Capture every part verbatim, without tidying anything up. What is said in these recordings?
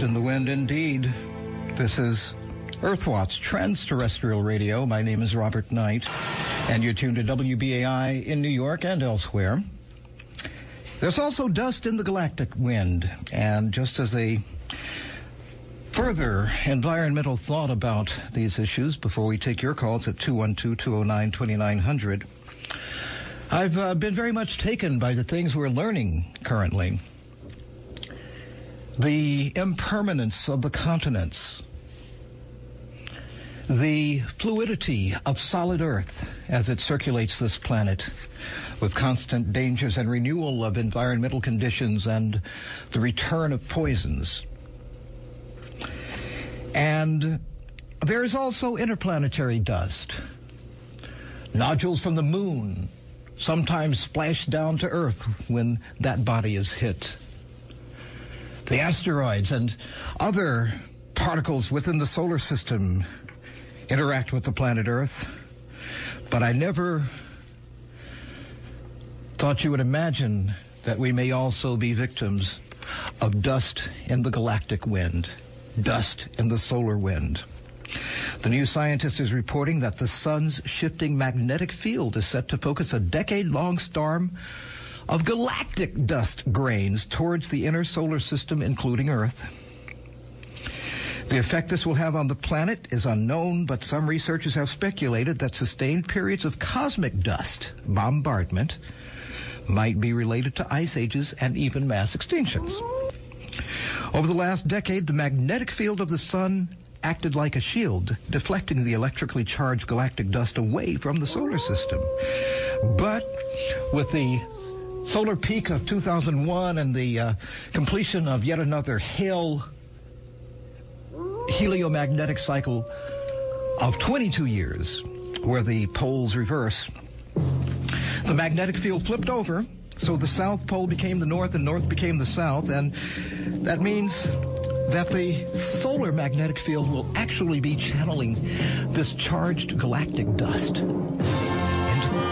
Dust in the wind, indeed. This is Earthwatch Trans-Terrestrial Radio. My name is Robert Knight, and you're tuned to W B A I in New York and elsewhere. There's also dust in the galactic wind, and just as a further environmental thought about these issues before we take your calls at two one two, two oh nine, two nine hundred, I've uh, been very much taken by the things we're learning currently. The impermanence of the continents, the fluidity of solid Earth as it circulates this planet, with constant dangers and renewal of environmental conditions and the return of poisons. And there's also interplanetary dust. Nodules from the moon sometimes splash down to Earth when that body is hit. The asteroids and other particles within the solar system interact with the planet Earth. But I never thought you would imagine that we may also be victims of dust in the galactic wind, dust in the solar wind. The New Scientist is reporting that the sun's shifting magnetic field is set to focus a decade-long storm of galactic dust grains towards the inner solar system, including Earth. The effect this will have on the planet is unknown, but some researchers have speculated that sustained periods of cosmic dust bombardment might be related to ice ages and even mass extinctions. Over the last decade, the magnetic field of the sun acted like a shield, deflecting the electrically charged galactic dust away from the solar system. But with the solar peak of two thousand one and the uh, completion of yet another Hale heliomagnetic cycle of twenty-two years, where the poles reverse, the magnetic field flipped over, so the South Pole became the North and North became the South, and that means that the solar magnetic field will actually be channeling this charged galactic dust into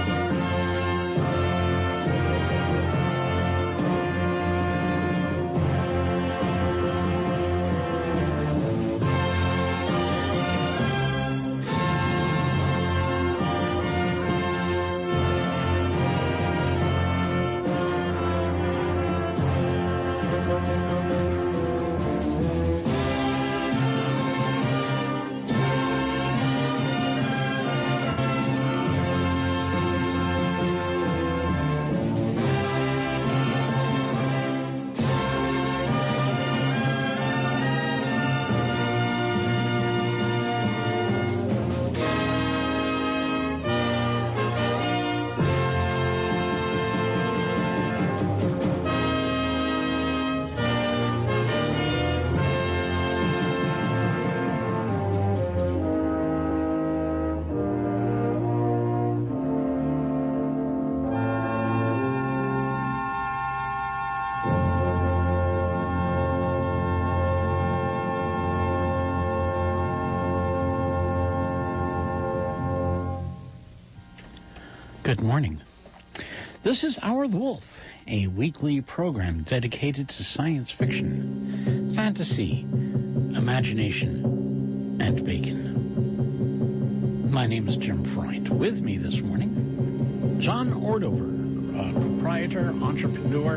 Good morning. This is Hour of the Wolf, a weekly program dedicated to science fiction, fantasy, imagination, and bacon. My name is Jim Freund. With me this morning, John Ordover, uh, proprietor, entrepreneur,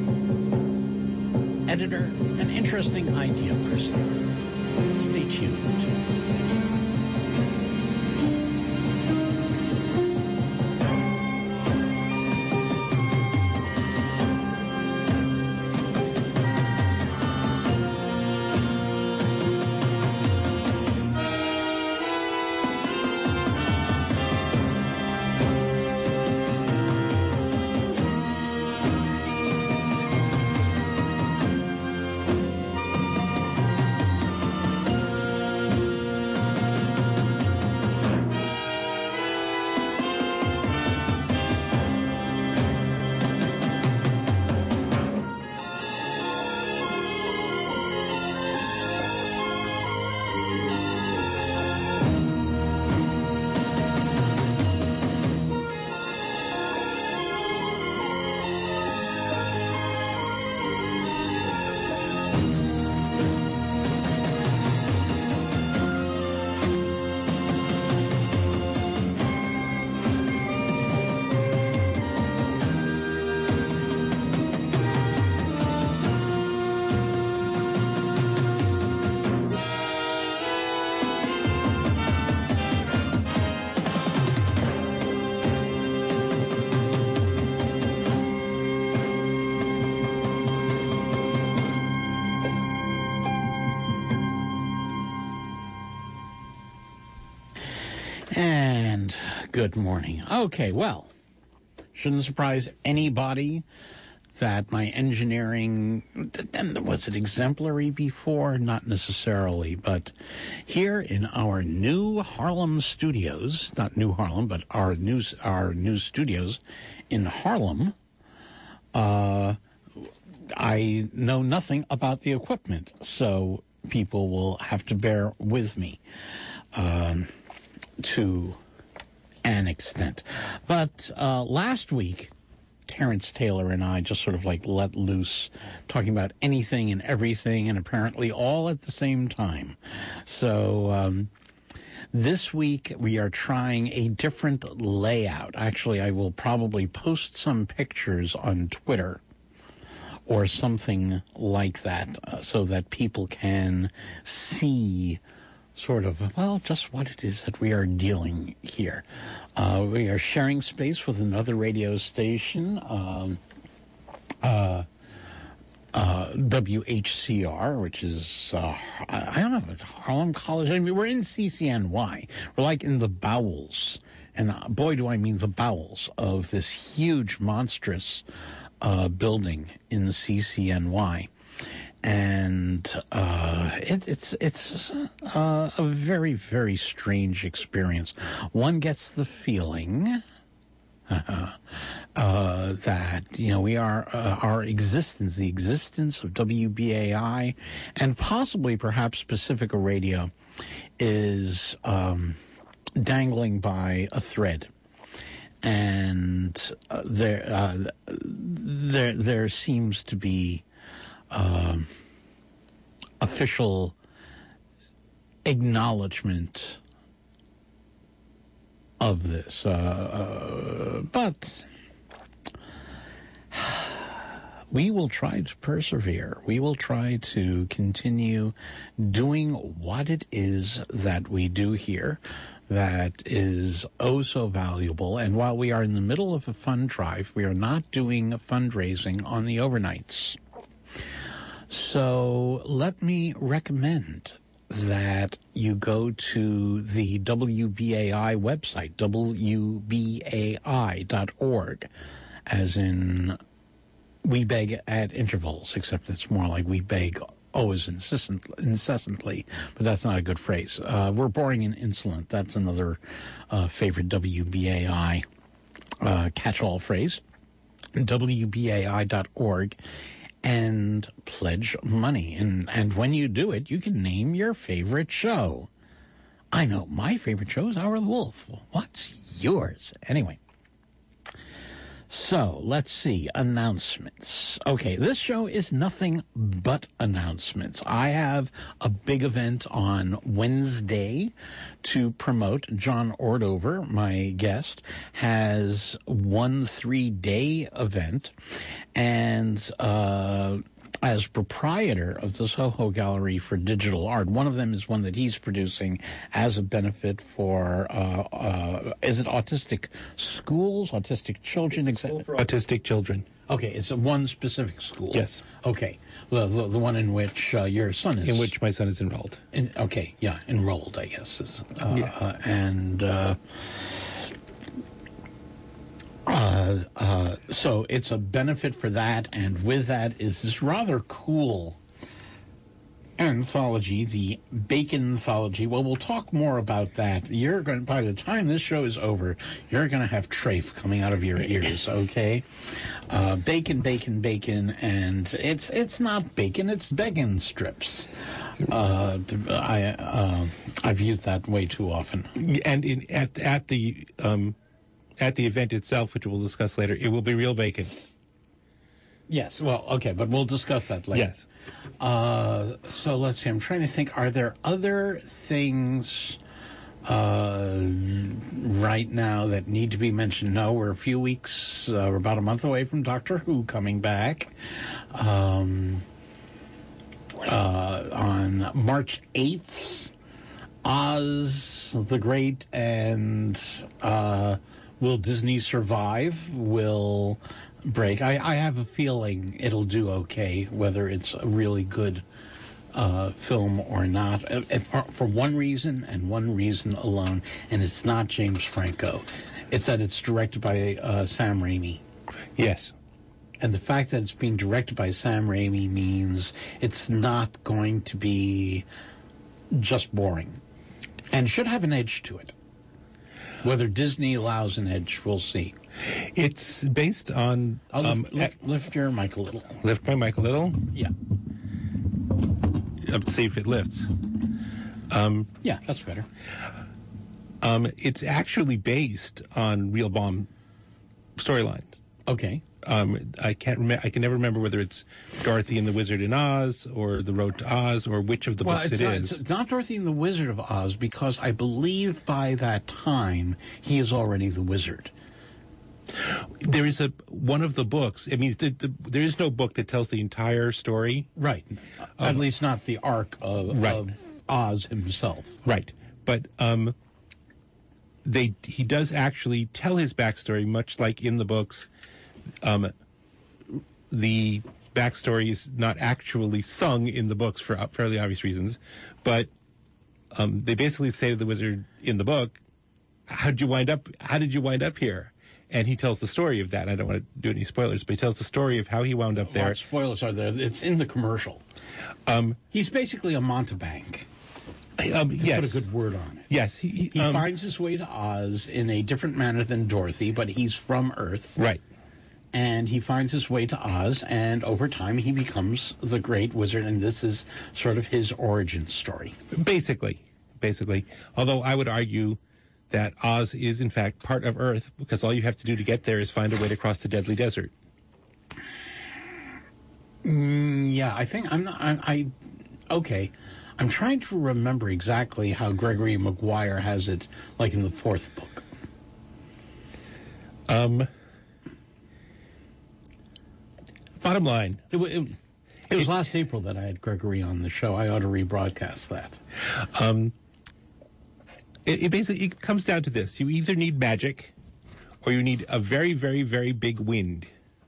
editor, and interesting idea person. Stay tuned. And good morning. Okay, well, shouldn't surprise anybody that my engineering, was it exemplary before? Not necessarily, but here in our new Harlem studios, not New Harlem, but our new, our new studios in Harlem, uh, I know nothing about the equipment, so people will have to bear with me um, to an extent. But uh, last week, Terrence Taylor and I just sort of like let loose, talking about anything and everything, and apparently all at the same time. So um, this week we are trying a different layout. Actually, I will probably post some pictures on Twitter or something like that, uh, so that people can see sort of, well, just what it is that we are dealing here. Uh, we are sharing space with another radio station, um, uh, uh, W H C R, which is, uh, I don't know, it's Harlem College. I mean, we're in C C N Y. We're like in the bowels, and uh, boy, do I mean the bowels of this huge, monstrous uh, building in C C N Y. And uh, it, it's it's uh, a very, very strange experience. One gets the feeling uh, uh, that, you know, we are, uh, our existence, the existence of W B A I, and possibly perhaps Pacifica Radio, is um, dangling by a thread. And uh, there, uh, there, there seems to be Um, official acknowledgement of this. Uh, uh, but we will try to persevere. We will try to continue doing what it is that we do here that is oh so valuable. And while we are in the middle of a fund drive, we are not doing fundraising on the overnights. So let me recommend that you go to the W B A I website, W B A I dot org, as in we beg at intervals, except it's more like we beg always incessant, incessantly, but that's not a good phrase. Uh, we're boring and insolent. That's another uh, favorite W B A I uh, catch-all phrase, W B A I dot org. And pledge money. And and when you do it, you can name your favorite show. I know my favorite show is Hour of the Wolf. What's yours? Anyway. So, let's see. Announcements. Okay, this show is nothing but announcements. I have a big event on Wednesday to promote. John Ordover, my guest, has one three-day event. And uh, as proprietor of the Soho Gallery for Digital Art, one of them is one that he's producing as a benefit for, uh, uh, is it autistic schools, autistic children? It's a school for autistic children. Okay, it's a one specific school. Yes. Okay, the the, the one in which uh, your son is. In which my son is enrolled. In, okay, yeah, enrolled, I guess. Is, uh, yeah. Uh, and uh, uh, uh, so it's a benefit for that, and with that is this rather cool anthology, the Bacon Anthology. Well, we'll talk more about that. You're going by the time this show is over, you're going to have trafe coming out of your ears, okay? Uh, bacon, bacon, bacon, and it's it's not bacon, it's bacon strips. Uh, I uh, I've used that way too often. And in, at at the um, at the event itself, which we'll discuss later, it will be real bacon. Yes. Well, okay, but we'll discuss that later. Yes. Uh, so let's see. I'm trying to think. Are there other things uh, right now that need to be mentioned? No, we're a few weeks, uh, we're about a month away from Doctor Who coming back. Um, uh, on March eighth, Oz the Great and uh, Will Disney Survive will break. I, I have a feeling it'll do okay, whether it's a really good uh, film or not, uh, for, for one reason and one reason alone, and it's not James Franco. It's that it's directed by uh, Sam Raimi. Yes. And the fact that it's being directed by Sam Raimi means it's not going to be just boring. And should have an edge to it. Whether Disney allows an edge, we'll see. It's based on... I'll um, lift, lift, lift your mic a little. Lift my mic a little? Yeah. Let's see if it lifts. Um, yeah, that's better. Um, it's actually based on real bomb storylines. Okay. Um, I can't remember. I can never remember whether it's Dorothy and the Wizard in Oz or The Road to Oz or which of the well, books it's it not, is. It's not Dorothy and the Wizard of Oz, because I believe by that time he is already the wizard. There is a one of the books. I mean, the, the, there is no book that tells the entire story. Right. Um, At least not the arc of, right. of Oz himself. Right. But um, they he does actually tell his backstory, much like in the books. Um, the backstory is not actually sung in the books for fairly obvious reasons, but um, they basically say to the wizard in the book, "How did you wind up? How did you wind up here?" And he tells the story of that. I don't want to do any spoilers, but he tells the story of how he wound up there. What spoilers are there? It's in the commercial. Um, He's basically a mountebank. Um, to yes. put a good word on it. Yes. He, he um, finds his way to Oz in a different manner than Dorothy, but he's from Earth. Right. And he finds his way to Oz, and over time he becomes the great wizard, and this is sort of his origin story. Basically. Basically. Although I would argue that Oz is, in fact, part of Earth, because all you have to do to get there is find a way to cross the deadly desert. Mm, yeah, I think I'm not... I, I okay. I'm trying to remember exactly how Gregory Maguire has it, like in the fourth book. Um... Bottom line. It, it, it was it, last April that I had Gregory on the show. I ought to rebroadcast that. Um, it, it basically it comes down to this. You either need magic or you need a very, very, very big wind.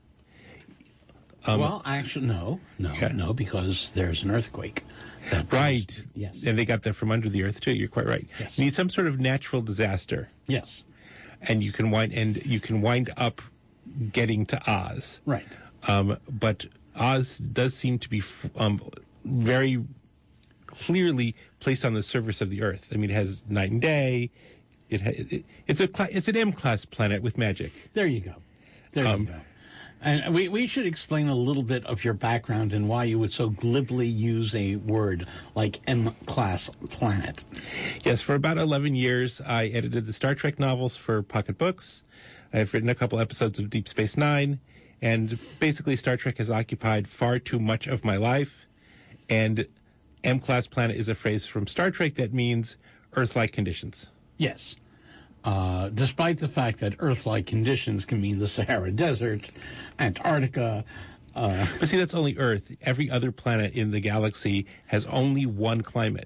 Um, well, actually, no. No, okay. no, because there's an earthquake. Right. Goes, yes. And they got that from under the earth, too. You're quite right. Yes. You need some sort of natural disaster. Yes. And you can wind, and you can wind up getting to Oz. Right. Um, but Oz does seem to be um, very clearly placed on the surface of the Earth. I mean, it has night and day. It, ha- it it's a cl- it's an M-class planet with magic. There you go. There um, you go. And we we should explain a little bit of your background and why you would so glibly use a word like M-class planet. Yes, for about eleven years, I edited the Star Trek novels for Pocket Books. I've written a couple episodes of Deep Space Nine. And basically, Star Trek has occupied far too much of my life. And M-class planet is a phrase from Star Trek that means Earth-like conditions. Yes. Uh, despite the fact that Earth-like conditions can mean the Sahara Desert, Antarctica. Uh, but see, that's only Earth. Every other planet in the galaxy has only one climate.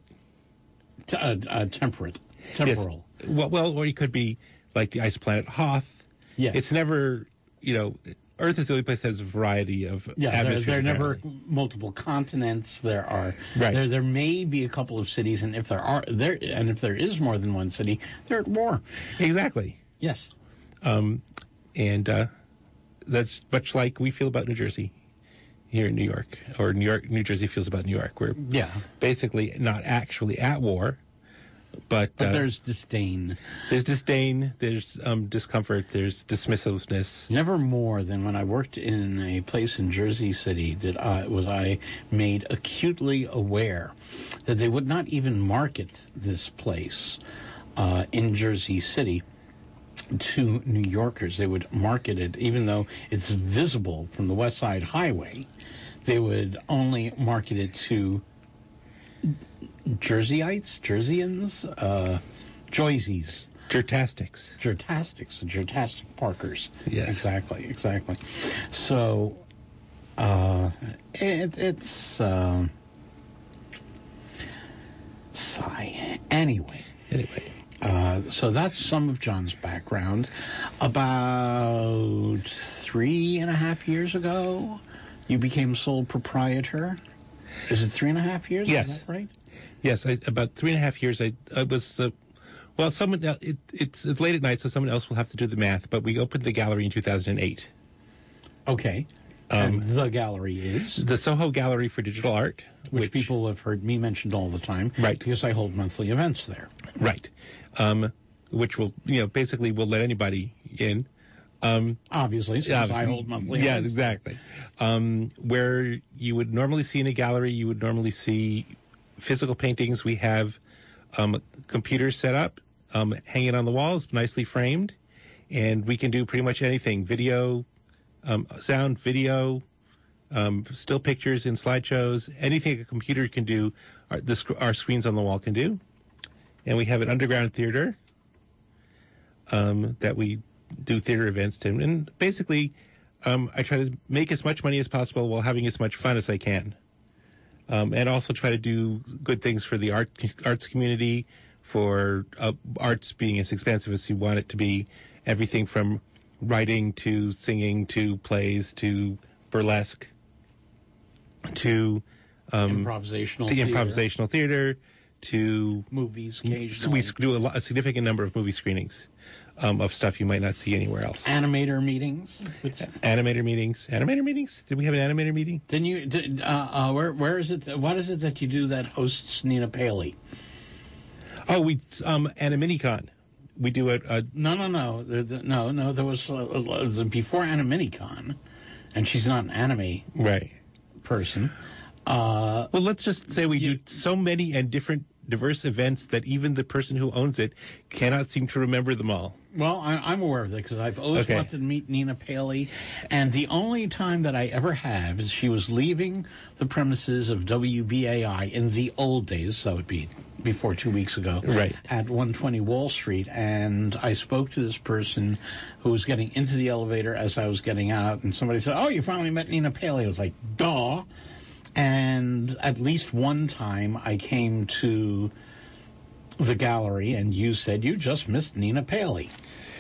T- uh, uh, temperate. Temporal. Yes. Well, well, or it could be like the ice planet Hoth. Yes. It's never, you know... Earth is the only place that has a variety of yeah, atmospheres. There, there are never multiple continents. There are right. there, there may be a couple of cities, and if there are there and if there is more than one city, they're at war. Exactly. Yes. Um, and uh, that's much like we feel about New Jersey here in New York, or New York, New Jersey feels about New York. We're yeah. basically not actually at war. But, but uh, there's disdain. There's disdain, there's um, discomfort, there's dismissiveness. Never more than when I worked in a place in Jersey City did I, was I made acutely aware that they would not even market this place uh, in Jersey City to New Yorkers. They would market it, even though it's visible from the West Side Highway, they would only market it to Jerseyites, Jerseyans, uh, Joysies. Jertastics. Jertastics, Jertastic Parkers. Yes. Exactly, exactly. So, uh, it, it's, uh, sigh. Anyway. Anyway. Uh, so that's some of John's background. About three and a half years ago, you became sole proprietor. Is it three and a half years? Yes. Is that right? Yes, I, about three and a half years. I, I was, uh, well, someone, el- it, it's, it's late at night, so someone else will have to do the math, but we opened the gallery in two thousand eight. Okay. Um, and the gallery is? The Soho Gallery for Digital Art. Which, Which, people have heard me mentioned all the time. Right. Because I hold monthly events there. Right. Um, which will, you know, basically will let anybody in. Um, Obviously, since obviously, I hold monthly Yeah, events. exactly. Um, where you would normally see in a gallery, you would normally see physical paintings. We have um, computers set up, um, hanging on the walls, nicely framed, and we can do pretty much anything: video, um, sound, video, um, still pictures in slideshows, anything a computer can do, our, the, sc- our screens on the wall can do. And we have an underground theater um, that we do theater events to. And basically, um, I try to make as much money as possible while having as much fun as I can. Um, and also try to do good things for the art arts community, for uh, arts being as expansive as you want it to be. Everything from writing to singing to plays to burlesque to um, improvisational to theater. improvisational theater to Movies, so occasionally. we do a, lot, a significant number of movie screenings um, of stuff you might not see anywhere else. Animator meetings. It's, Animator meetings. Animator meetings? Did we have an animator meeting? didn't you? Did, uh, uh, where where is it? That, what is it that you do that hosts Nina Paley? Oh, we um, Animini-Con. We do a, a No, no, no, the, the, no, no. There was uh, uh, the before Animini-Con, and she's not an anime right. person. Uh, Well, let's just say we do so many and different diverse events that even the person who owns it cannot seem to remember them all. Well, I, I'm aware of that because I've always Okay. wanted to meet Nina Paley, and the only time that I ever have is she was leaving the premises of W B A I in the old days, so it would be before two weeks ago, Right. at one twenty Wall Street, and I spoke to this person who was getting into the elevator as I was getting out, and somebody said, "Oh, you finally met Nina Paley." I was like, "Duh." And at least one time I came to the gallery and you said you just missed Nina Paley.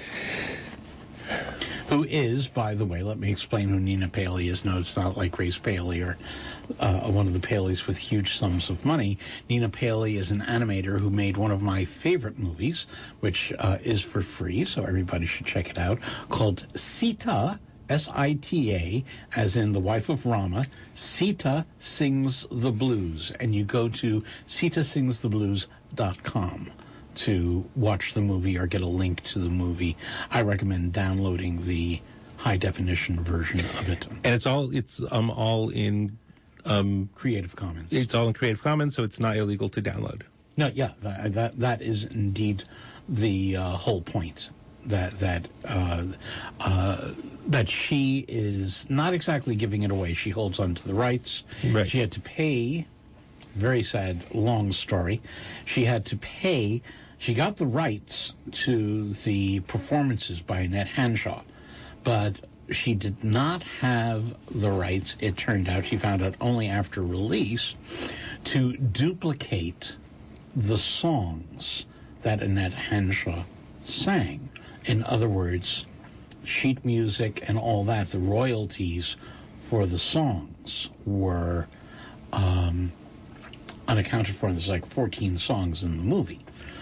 Who is, by the way, let me explain who Nina Paley is. No, it's not like Grace Paley or uh, one of the Paleys with huge sums of money. Nina Paley is an animator who made one of my favorite movies, which uh, is for free, so everybody should check it out, called Sita, S I T A, as in the wife of Rama. Sita Sings the Blues. And you go to sita sings the blues dot com to watch the movie or get a link to the movie. I recommend downloading the high-definition version of it. And it's all it's um all in um Creative Commons. it's all in Creative Commons, so it's not illegal to download. No, yeah, that that, that is indeed the uh, whole point. That that uh, uh, that she is not exactly giving it away. She holds on to the rights. Right. She had to pay. Very sad, long story. She had to pay. She got the rights to the performances by Annette Hanshaw, but she did not have the rights. It turned out, she found out only after release, to duplicate the songs that Annette Hanshaw sang. In other words, sheet music and all that, the royalties for the songs were um, unaccounted for. There's like fourteen songs in the movie.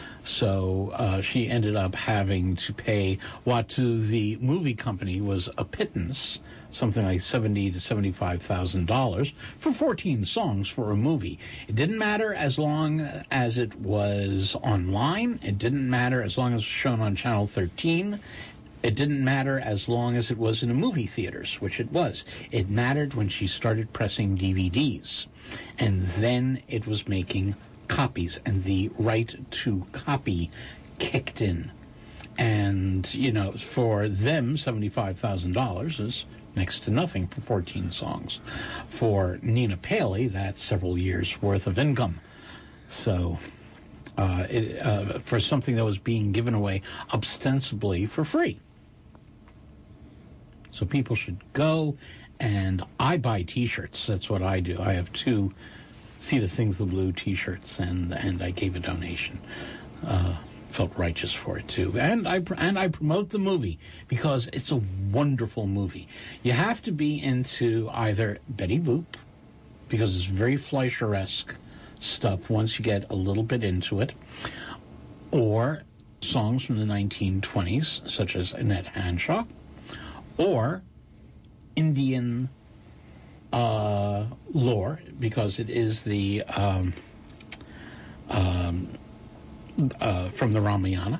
So uh, she ended up having to pay what to the movie company was a pittance, something like seventy to seventy-five thousand dollars for fourteen songs for a movie. It didn't matter as long as it was online. It didn't matter as long as it was shown on Channel thirteen. It didn't matter as long as it was in the movie theaters, which it was. It mattered when she started pressing D V Ds, and then it was making copies, and the right to copy kicked in. And, you know, for them, seventy-five thousand dollars is next to nothing for fourteen songs. For Nina Paley, that's several years' worth of income. So, uh, it, uh, for something that was being given away ostensibly for free. So people should go, and I buy T-shirts. That's what I do. I have two Sita Sings the Blue T-shirts, and, and I gave a donation. Uh, felt righteous for it too, and I and I promote the movie because it's a wonderful movie. You have to be into either Betty Boop because it's very Fleischer-esque stuff once you get a little bit into it, or songs from the nineteen twenties, such as Annette Hanshaw, or Indian uh, lore, because it is the um, um, uh, from the Ramayana,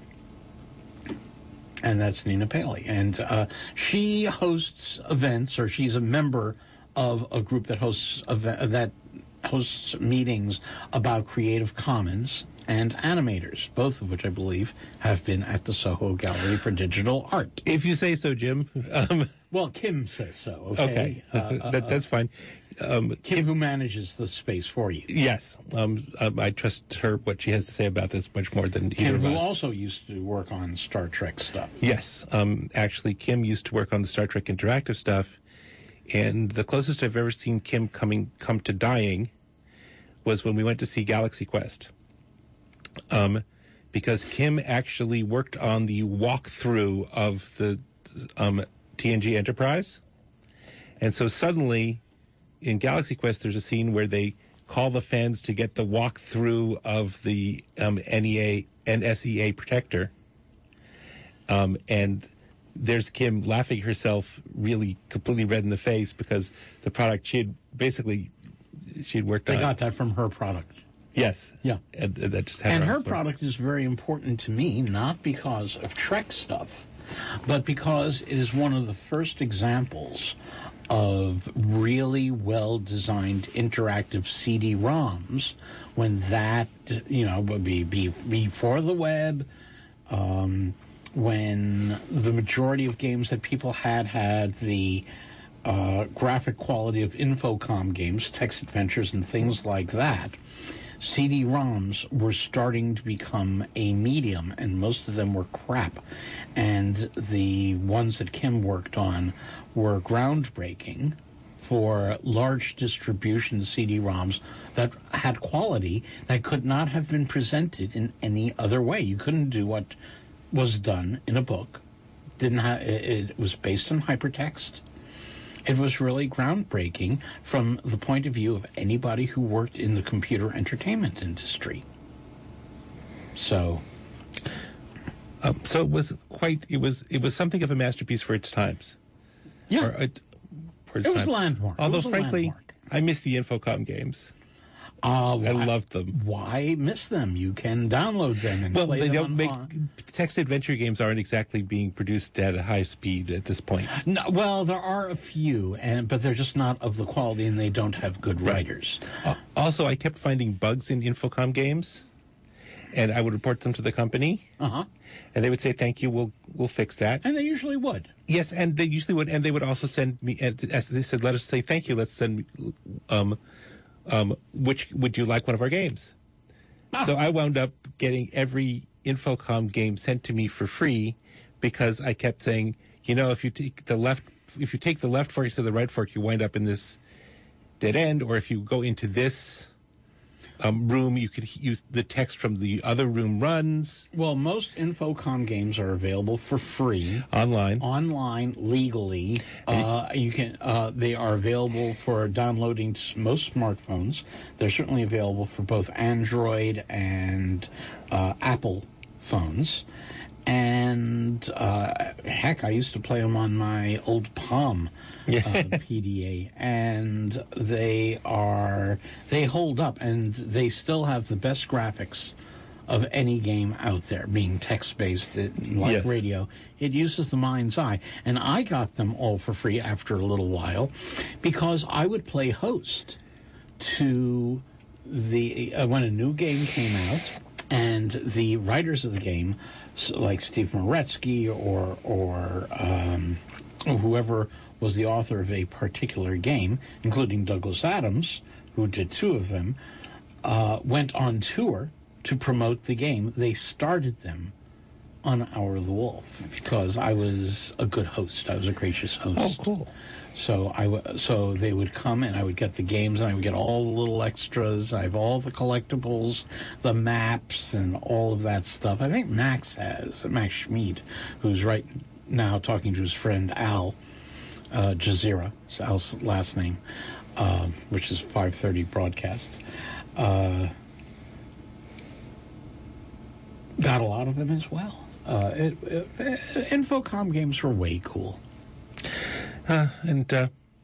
and that's Nina Paley. And uh, she hosts events, or she's a member of a group that hosts ev- that hosts meetings about Creative Commons and animators, both of which I believe have been at the Soho Gallery for Digital Art. If you say so, Jim. Um, well, Kim says so. Okay, okay. uh, that, that's fine. Um, Kim, Kim, who manages the space for you. Yes, um, um, I trust her. What she has to say about this much more than Kim, either of who us. also used to work on Star Trek stuff. Yes, um, actually, Kim used to work on the Star Trek interactive stuff, and the closest I've ever seen Kim coming come to dying was when we went to see Galaxy Quest. Um, because Kim actually worked on the walkthrough of the um, T N G Enterprise. And so suddenly, in Galaxy Quest, there's a scene where they call the fans to get the walkthrough of the um, N E A, N S E A protector. Um, and there's Kim laughing herself really completely red in the face because the product she had basically, she had worked They on. got that from her product. Yes. Yeah. And, and that just had And her, her product is very important to me, not because of Trek stuff, but because it is one of the first examples of really well-designed interactive C D ROMs when that, you know, would be, be before the web, um, when the majority of games that people had had the uh, graphic quality of Infocom games, text adventures, and things like that. C D ROMs were starting to become a medium, and most of them were crap. And the ones that Kim worked on were groundbreaking for large distribution C D ROMs that had quality that could not have been presented in any other way. You couldn't do what was done in a book. Didn't have it, it was based on hypertext. It was really groundbreaking from the point of view of anybody who worked in the computer entertainment industry. So, Um, so it was quite. It was. It was something of a masterpiece for its times. yeah, Or, uh, for its it was times. a landmark. It Although, was a frankly, landmark. I miss the Infocom games. Uh, I why, loved them. Why miss them? You can download them and Well, play they them don't on, make on- text adventure games aren't exactly being produced at a high speed at this point. No, well, there are a few, and but they're just not of the quality, and they don't have good writers. Uh, also, I kept finding bugs in Infocom games, and I would report them to the company, Uh huh. and they would say, "Thank you, we'll we'll fix that." And they usually would. Yes, and they usually would, and they would also send me. And as they said, "Let us say thank you. Let's send me, um, um, which would you like one of our games?" Ah. So I wound up getting every Infocom game sent to me for free because I kept saying, you know, if you take the left, if you take the left fork instead of the right fork, you wind up in this dead end, or if you go into this um, room, you could use the text from the other room runs Well, most Infocom games are available for free. online. Online legally. Uh, you can. Uh, they are available for downloading to most smartphones. They're certainly available for both Android and uh, Apple phones. And uh, heck, I used to play them on my old Palm uh, P D A, and they are they hold up, and they still have the best graphics of any game out there, being text-based like Yes. radio. It uses the mind's eye. And I got them all for free after a little while because I would play host to the uh, when a new game came out, and the writers of the game, so like Steve Moretsky or, or um, whoever was the author of a particular game, including Douglas Adams, who did two of them, uh, went on tour to promote the game. They started them on Hour of the Wolf because I was a good host. I was a gracious host. Oh, cool. So I w- so they would come and I would get the games and I would get all the little extras. I have all the collectibles, the maps, and all of that stuff. I think Max has, Max Schmid, who's right now talking to his friend Al uh, Jazeera. It's Al's last name. uh, which is five thirty broadcast. Uh, got a lot of them as well. Uh, it, it, it, Infocom games were way cool. Uh, and because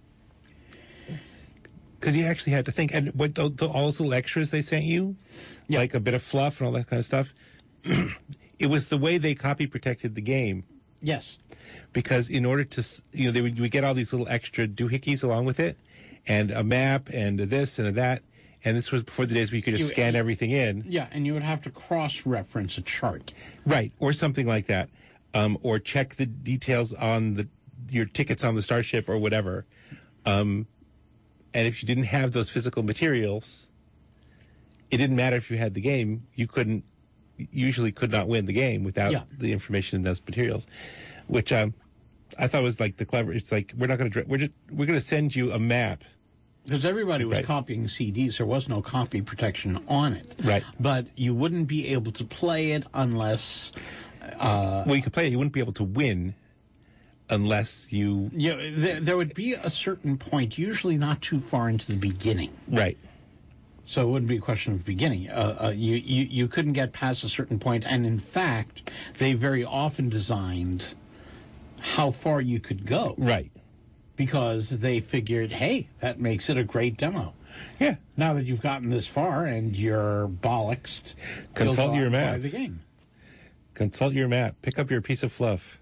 uh, you actually had to think, and what the, the, all those little extras they sent you, yeah. like a bit of fluff and all that kind of stuff, it was the way they copy protected the game. Yes. Because in order to, you know, they would, we get all these little extra doohickeys along with it, and a map, and a this and a that, and this was before the days where you could just you, scan uh, everything in. Yeah, and you would have to cross-reference a chart. Right, or something like that. Um, or check the details on the your tickets on the Starship or whatever. Um, and if you didn't have those physical materials, it didn't matter if you had the game. You couldn't, usually could not win the game without yeah. the information in those materials, which um, I thought was like the clever. It's like we're not going to we're just we're going to send you a map. Because everybody was right. copying C Ds. There was no copy protection on it. Right. But you wouldn't be able to play it unless... Uh, well, you could play it. You wouldn't be able to win unless you... Yeah, there, there would be a certain point, usually not too far into the beginning. Right. So it wouldn't be a question of beginning. Uh, uh, you, you, you couldn't get past a certain point. And in fact, they very often designed how far you could go. Right. Because they figured, hey, that makes it a great demo. Yeah. Now that you've gotten this far and you're bollocksed, consult your map. Play the game. Consult your map. Pick up your piece of fluff.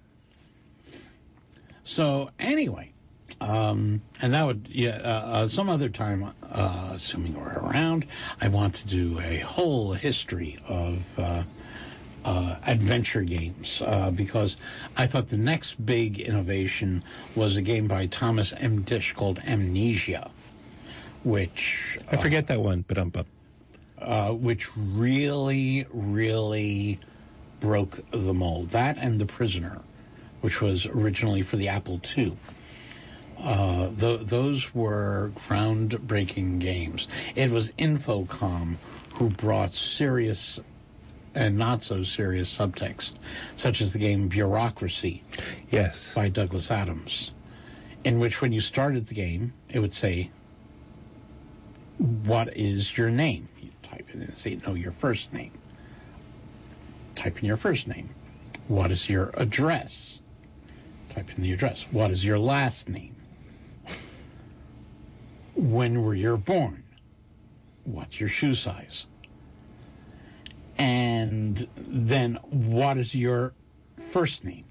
So anyway, um, and that would yeah. Uh, uh, some other time, uh, assuming we're around, I want to do a whole history of uh, uh, adventure games uh, because I thought the next big innovation was a game by Thomas M. Dish called Amnesia, which I forget uh, that one, but I'm up. Uh, which really, really broke the mold. That and The Prisoner, which was originally for the Apple two. Uh, th- those were groundbreaking games. It was Infocom who brought serious and not so serious subtext, such as the game Bureaucracy. Yes. By Douglas Adams, in which when you started the game, it would say, what is your name? You type it in and say, no, your first name. Type in your first name. What is your address? Type in the address. What is your last name? When were you born? What's your shoe size? And then what is your first name?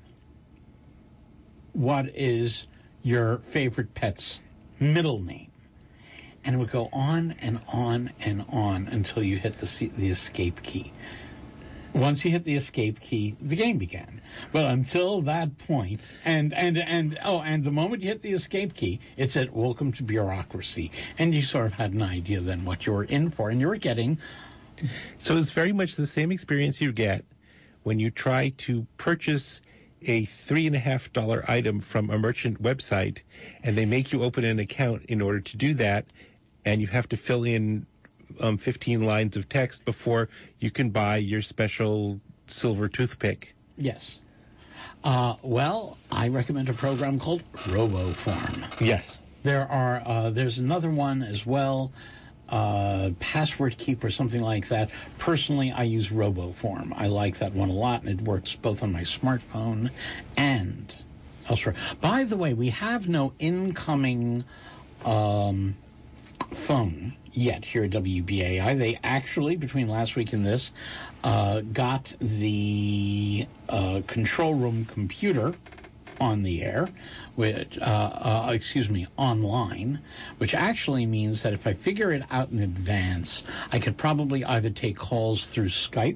What is your favorite pet's middle name? And it would go on and on and on until you hit the the escape key. Once you hit the escape key, the game began. But until that point, and, and, and, oh, and the moment you hit the escape key, it said, welcome to Bureaucracy. And you sort of had an idea then what you were in for, and you were getting... So it's very much the same experience you get when you try to purchase a three and a half dollar item from a merchant website, and they make you open an account in order to do that, and you have to fill in um, fifteen lines of text before you can buy your special silver toothpick. Yes. Uh, well, I recommend a program called RoboForm. Yes. There are. Uh, there's another one as well, uh, Password Keeper, something like that. Personally, I use RoboForm. I like that one a lot, and it works both on my smartphone and elsewhere. By the way, we have no incoming um, phone yet here at W B A I. They actually, between last week and this, uh, got the uh, control room computer on the air, which, uh, uh, excuse me, online, which actually means that if I figure it out in advance, I could probably either take calls through Skype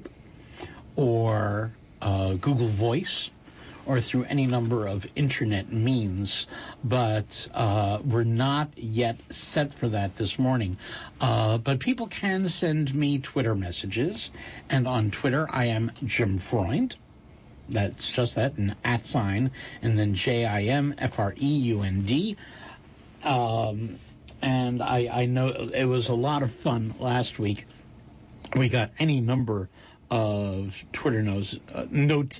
or uh, Google Voice or through any number of internet means, but uh, we're not yet set for that this morning. Uh, but people can send me Twitter messages, and on Twitter I am Jim Freund. That's just that, an at sign, and then J I M F R E U N D. Um, and I, I know it was a lot of fun last week. We got any number of Twitter nos- uh,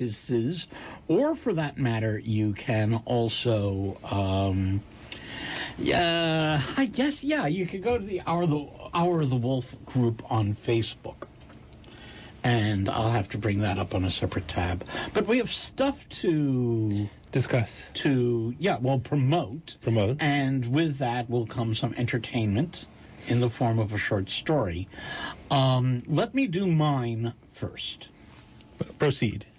notices, or for that matter, you can also um, Yeah, I guess, yeah, you could go to the Hour of the, Hour of the Wolf group on Facebook. And I'll have to bring that up on a separate tab. But we have stuff to... Discuss. To, yeah, well, promote. Promote. And with that will come some entertainment in the form of a short story. Um, let me do mine first. Proceed.